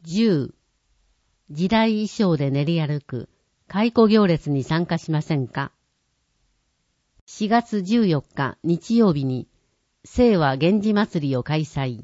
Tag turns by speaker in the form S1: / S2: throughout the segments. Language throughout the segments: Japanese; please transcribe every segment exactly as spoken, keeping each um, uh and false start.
S1: じゅう、時代衣装で練り歩く蚕行列に参加しませんか？しがつじゅうよっか日曜日に清和源氏祭りを開催。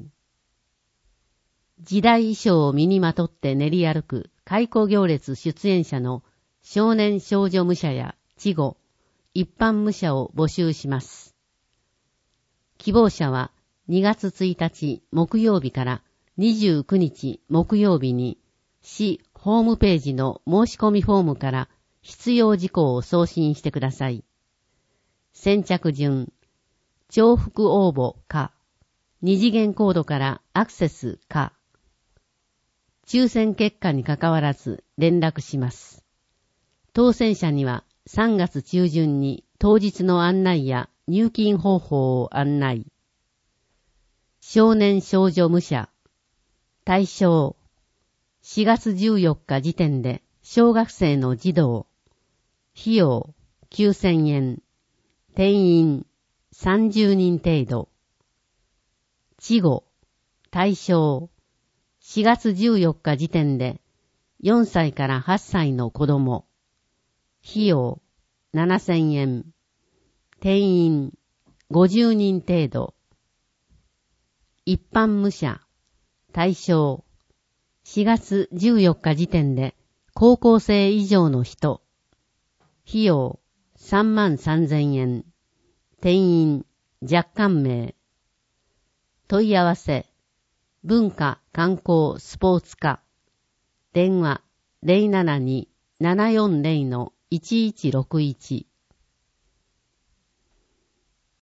S1: 時代衣装を身にまとって練り歩く蚕行列出演者の少年少女武者や稚児、一般武者を募集します。希望者はにがつついたち木曜日からにじゅうくにち木曜日に市ホームページの申し込みフォームから必要事項を送信してください。先着順、重複応募か、二次元コードからアクセスか、抽選結果にかかわらず連絡します。当選者にはさんがつちゅうじゅんに当日の案内や入金方法を案内。少年少女武者。対象。しがつじゅうよっか時点で小学生の児童。費用きゅうせんえん。定員さんじゅうにん程度。稚児。対象。しがつじゅうよっか時点でよんさいからはっさいの子供。費用ななせんえん。定員ごじゅうにん程度。一般武者。対象。しがつじゅうよっか時点で高校生以上の人。費用さんまんさんぜんえん。定員若干名。問い合わせ。文化観光スポーツ課。電話 ゼロななに ななよんゼロ のいちいちろくいち。